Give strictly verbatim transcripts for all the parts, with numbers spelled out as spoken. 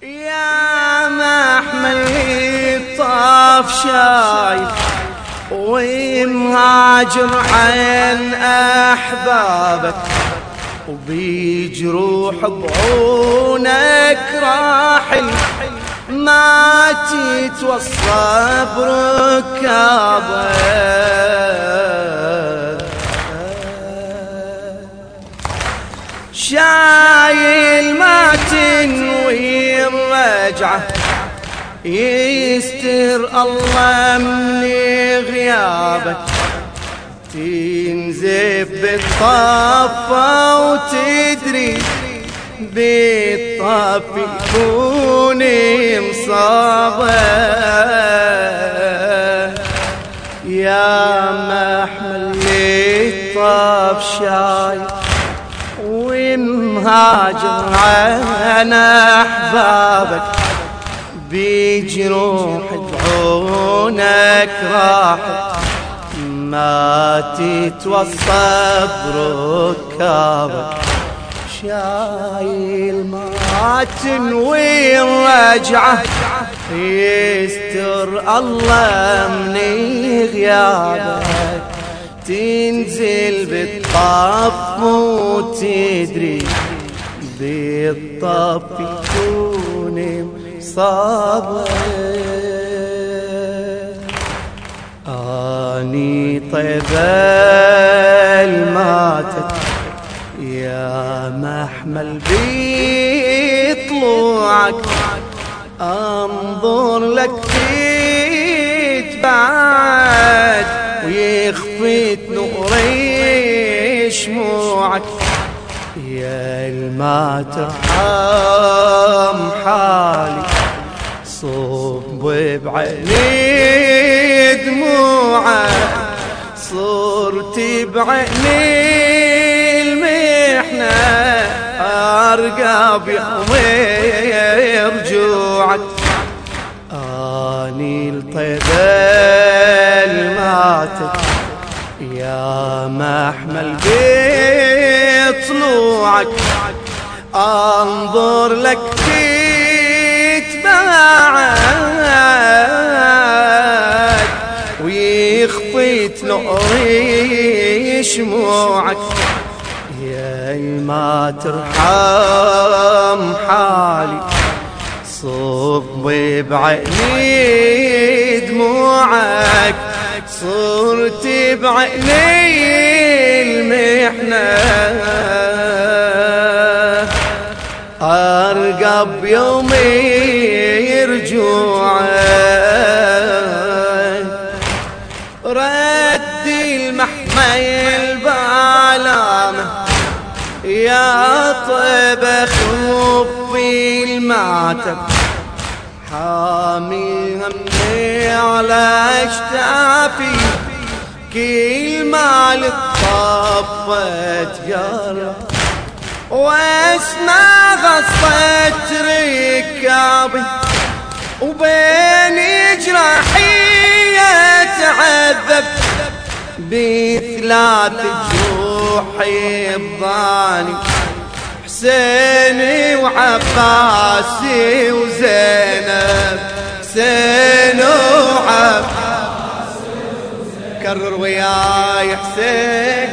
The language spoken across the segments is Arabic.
يا محمل الطاف شايف ومهاجر عن أحبابك، وبيجروح بعونك راحل ما تتوصى بركابك. شايل ما تنوي الرجعة يستر الله من غيابك، تنزف بالطفة وتدري بالطف يكون مصابك. يا محمل الطف شايل ومهاجر عن أحبابك، بجروح بعونك راحت ما تتوصى بركابك. شايل ما تنوي الرجعة يستر الله من غيابك، تنزل بالطف وتدري بالطف يكون مصابك. اني طيب الماتت يا محمل بيطلوعك، انظر لك تتبعد ويخفت نور شموعك. يا الما ترحم حالي صب بعيني دموعك، صرت بعيني المحنة أرقى بيومي رجوعك. اني الطيب الماتت يا محمل بطلوعك، انظر لك تتبعد ويخفت نور شموعك. يا ما ترحم حالي صب بعيني دموعك، صرت بعيني المحنة أرقب يومي رجوعك. رد المحمل بعلامة يا طيب خفي المعتب، حامي همي على اجتافي كل ما للطفت قرب، واسمع غصت ركابي وبيني جراحي اتعذب، بثلاث جروحي بضاني حسيني وعباسي وزينب، حسين وعباسي وزينب. كرر وياي حسين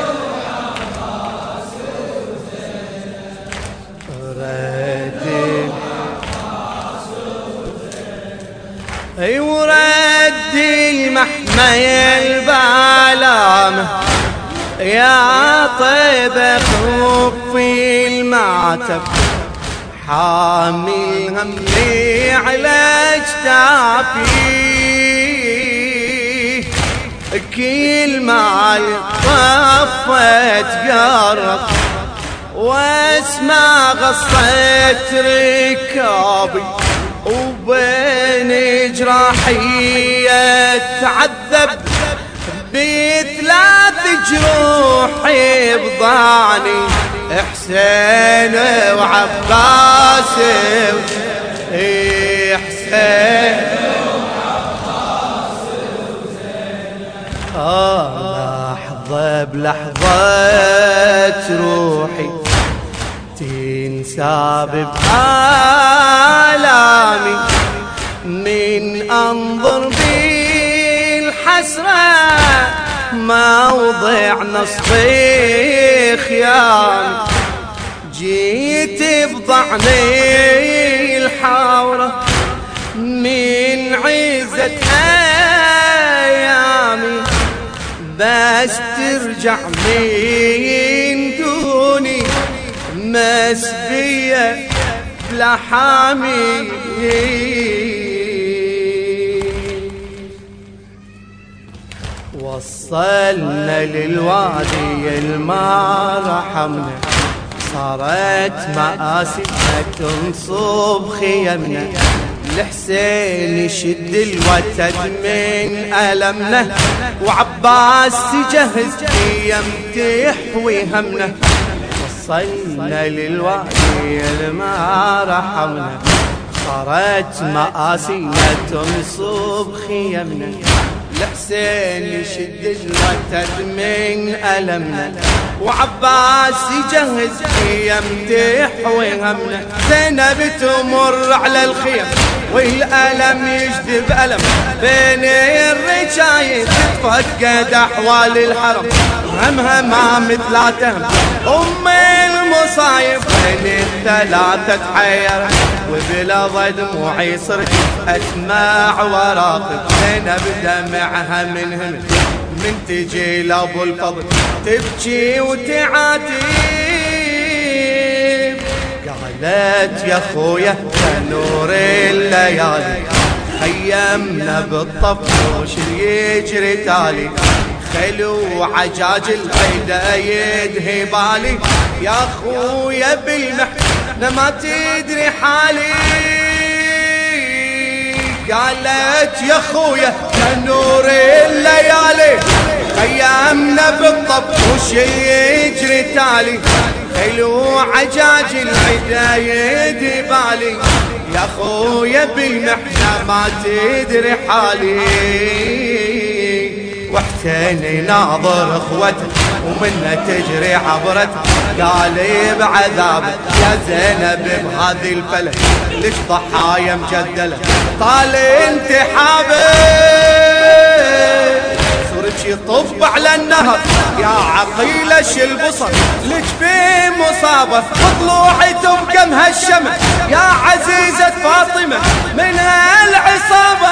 وعباسي وزينب، ردي اي وردي المحمل بعلامه يا طيب خفي المعتب، حامي همي على اجتافي كل ما طفت قرب، واسمع غصت ركابي وبين جراحي اتعذب، بثلاث جروحي بضاني حسين وعباس، حسين وعباس وزينب. آه لحظة بلحظة روحي تنساب بآه ايامي من انظر بالحسرة موضع نصبي خيام جيت بضعني الحاورة من عزة ايامي بس ترجع من دوني مسبية بلحامي وصلنا للوادي الما رحمنا صارت مآسينا تنصب خيمنا الحسين يشد الوتد من ألمنا وعباس يجهز يمتح ويهمنا وصلنا للوادي الما رحمنا صارت مآسينا تنصب خيمنا الحسين يشد الوتد من ألمنا وعباس يجهز يمتح ويهمنا زينب تمر على الخيم والألم يجذب ألم بين الرجايل تتفقد أحوال الحرم همها ما مثلاتهم أم المصايب بين الثلاثة تحير وبلظى دموعي صرت أسمع وراقب زينب دمعها من همل من تجي لابو الفضل تبكي وتعاتب قالت يا خويا نور الليالي خيمنا بالطفوش يجري تالي خلو عجاج العيدة يدهي بالي يا خويا بالمحنة ما تدري حالي قالت يا خويا يا نور الليالي خيامنا بالطفوش يجري تالي خلو عجاج العدا يدي بالي يا خويا بالمحنة ما تدري حالي وحسين ناظر اخوته ومنه تجري عبرته قالي بعذابه يا زينب بهذه الفلك ليش ضحايا مجدله طال انتحابه صرت يطب على النهر يا عقيله شل بصر لك في مصابه وطلوعي تبقى مهشمه يا عزيزه فاطمه من هالعصابه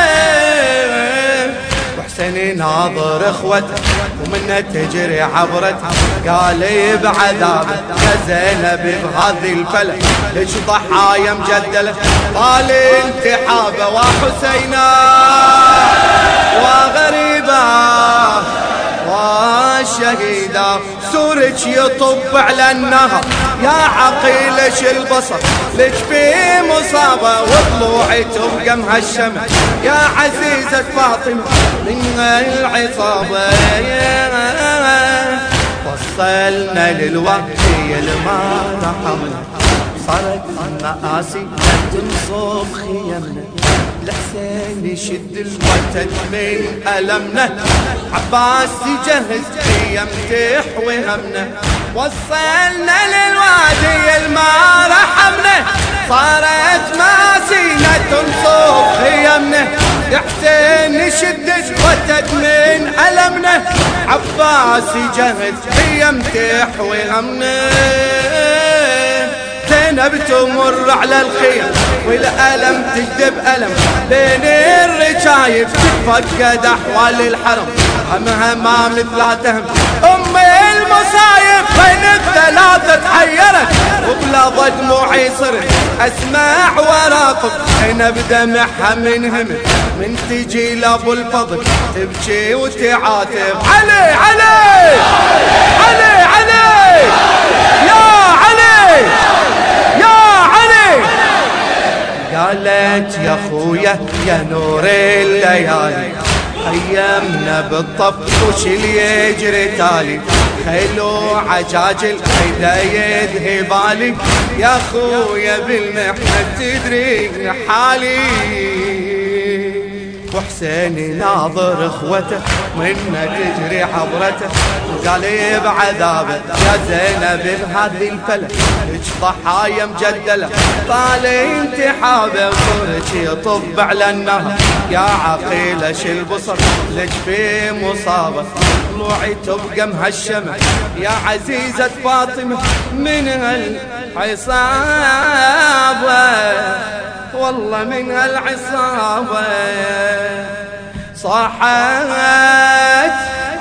حسين ناظر اخوته ومنه تجري عبرته قالي بعذابه يا زينب بهذه الفلك ليش ضحايا مجدله طال انتحابه وحسينا وغريبه وشهيدا سورج يطب على النهر يا عقيلش البصر لك في مصابة وطلوعي تبقى مهشمة يا عزيزة فاطمة من العصابة وصلنا للوقت الما رحمنا صارت مآسي تنصب خيمنا الحسين يشد الوتد من ألمنا عباس يجهز يمتح وهمنا وصلنا للوادي الما رحمنا صارت مآسينا تنصب خيمنا الحسين يشد الوتد من ألمنا عباس يجهز يمتح وهمنا زينب تمر على الخيم والألم تجذب ألم بين الرجايب تتفقد أحوال الحرم همها ما مثلاتهم أم المصايب بين الثلاثة تحيرت وبلظى دموعي صرت أسمع وراقب زينب دمعها من هم من تجي لأبو الفضل تبكي وتعاتب علي علي علي علي يا علي قالت يا خويا يا نور الليالي خيمنا بالطفوش اللي يجري تالي خيلو عجاج العيدة يدهي بالي يا خويا بالمحنة تدري حالي وحسين ناظر اخوته منا تجري عبرته قال بعذابه يا زينب بهذه الفلك لك ضحايا مجدله طال انتحابه وصرك يطب على النهر يا عقيله شل بصر لك في مصابه طلوعي تبقى مهشمه يا عزيزه فاطمه من هالعصابه والله من هالعصابة صاحت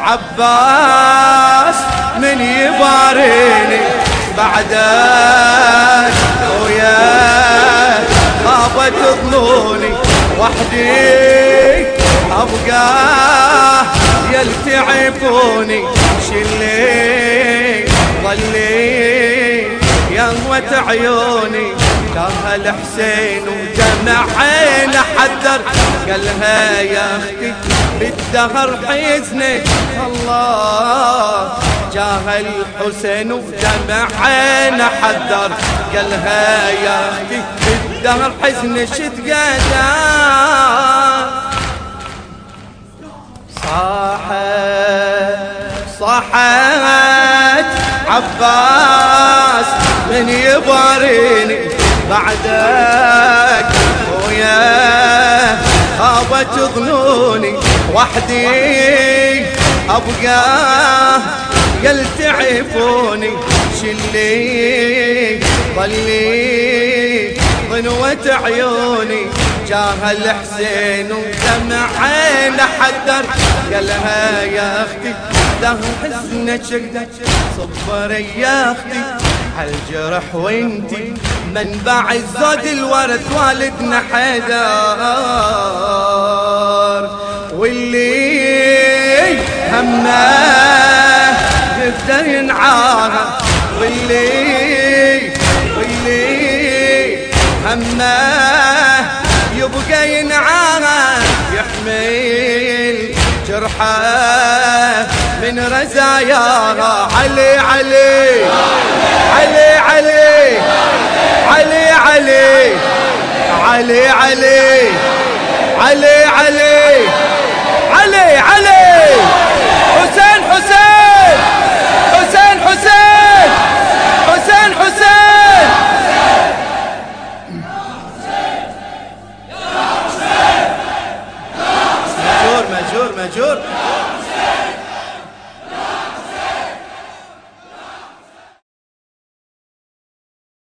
عباس من يباريني بعدك ويا خابت ظنوني وحدي أبقى يلتعبوني شلي ظلي يهوة عيوني كان الحسين وجمعنا حذر قالها يا اختي بالدهر حزني الله جاه الحسين وجمعنا حذر قالها يا اختي بالدهر حزني شتقدر صاحت صاحت عباس من يباريني بعدك ويا خابت ظنوني وحدي أبقى يلتعفوني شلي ظلي ظنوة عيوني جاه الحسين ودمعين حذر قالها يا اختي ده حزنك صبري يا اختي هالجرح وانتي منبع الزود الورث والدنا حيدر واللي همه يقدر ينعاها واللي واللي همه يبقى ينعاها يحمل جرحه من رزاياها علي علي علي علي علي علي علي علي علي علي علي علي حسين حسين حسين حسين حسين حسين مجور مجور مجور